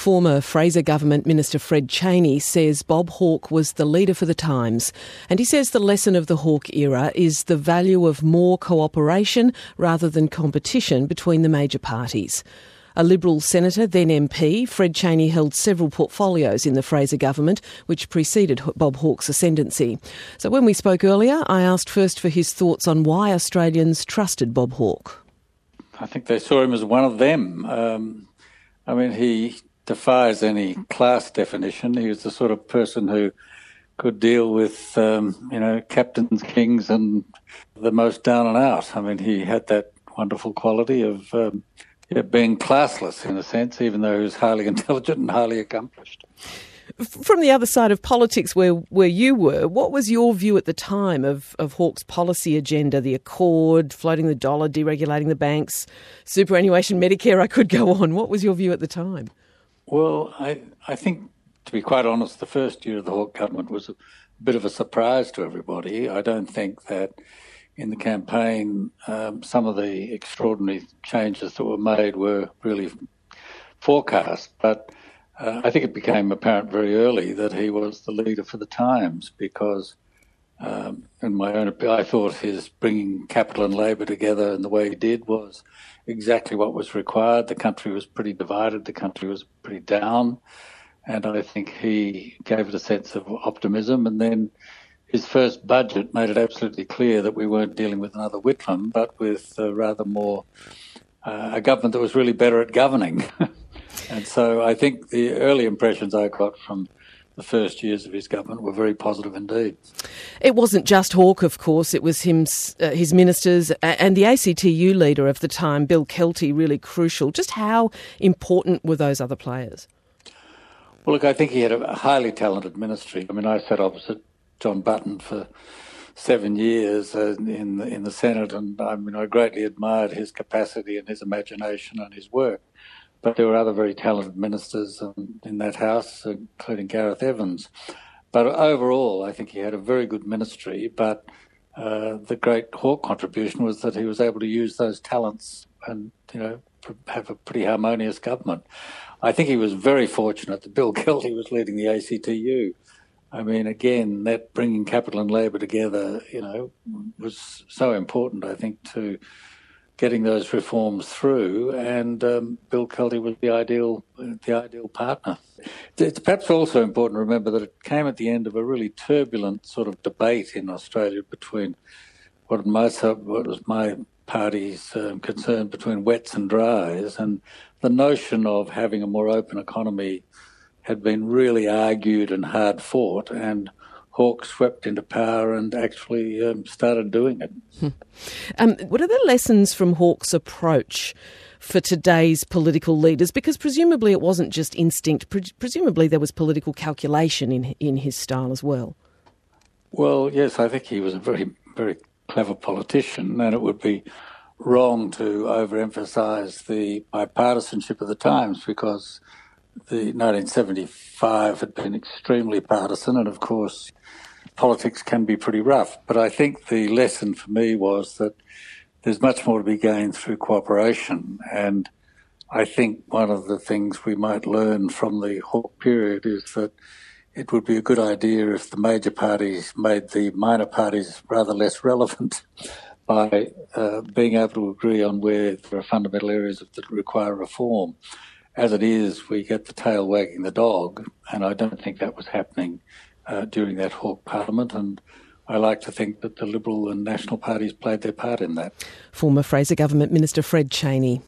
Former Fraser Government Minister Fred Chaney says Bob Hawke was the leader for the times, and he says the lesson of the Hawke era is the value of more cooperation rather than competition between the major parties. A Liberal senator, then MP, Fred Chaney held several portfolios in the Fraser government, which preceded Bob Hawke's ascendancy. So when we spoke earlier, I asked first for his thoughts on why Australians trusted Bob Hawke. I think they saw him as one of them. He defies any class definition. He was the sort of person who could deal with, captains, kings and the most down and out. I mean, he had that wonderful quality of being classless in a sense, even though he was highly intelligent and highly accomplished. From the other side of politics where you were, what was your view at the time of Hawke's policy agenda, the Accord, floating the dollar, deregulating the banks, superannuation, Medicare, I could go on. What was your view at the time? Well, I think, to be quite honest, the first year of the Hawke government was a bit of a surprise to everybody. I don't think that in the campaign some of the extraordinary changes that were made were really forecast, but I think it became apparent very early that he was the leader for the times because, in my own opinion, I thought his bringing capital and labour together in the way he did was exactly what was required. The country was pretty divided, the country was pretty down, and I think he gave it a sense of optimism. And then his first budget made it absolutely clear that we weren't dealing with another Whitlam, but with rather more a government that was really better at governing. And so I think the early impressions I got from the first years of his government were very positive indeed. It wasn't just Hawke, of course. It was his ministers and the ACTU leader of the time, Bill Kelty, really crucial. Just how important were those other players? Well, look, I think he had a highly talented ministry. I mean, I sat opposite John Button for 7 years in the Senate, and I greatly admired his capacity and his imagination and his work. But there were other very talented ministers in that House, including Gareth Evans. But overall, I think he had a very good ministry. But the great Hawke contribution was that he was able to use those talents and, have a pretty harmonious government. I think he was very fortunate that Bill Kelty was leading the ACTU. I mean, again, that bringing capital and labour together, was so important, I think, to getting those reforms through, and Bill Kelty was the ideal partner. It's perhaps also important to remember that it came at the end of a really turbulent sort of debate in Australia between what was my party's concern between wets and dries, and the notion of having a more open economy had been really argued and hard fought, and Hawke swept into power and actually started doing it. What are the lessons from Hawke's approach for today's political leaders? Because presumably it wasn't just instinct. Presumably there was political calculation in his style as well. Well, yes, I think he was a very, very clever politician, and it would be wrong to overemphasise the bipartisanship of the times because the 1975 had been extremely partisan, and of course politics can be pretty rough. But I think the lesson for me was that there's much more to be gained through cooperation, and I think one of the things we might learn from the Hawke period is that it would be a good idea if the major parties made the minor parties rather less relevant by being able to agree on where there are fundamental areas that require reform. As it is, we get the tail wagging the dog, and I don't think that was happening during that Hawke Parliament, and I like to think that the Liberal and National parties played their part in that. Former Fraser Government Minister Fred Chaney.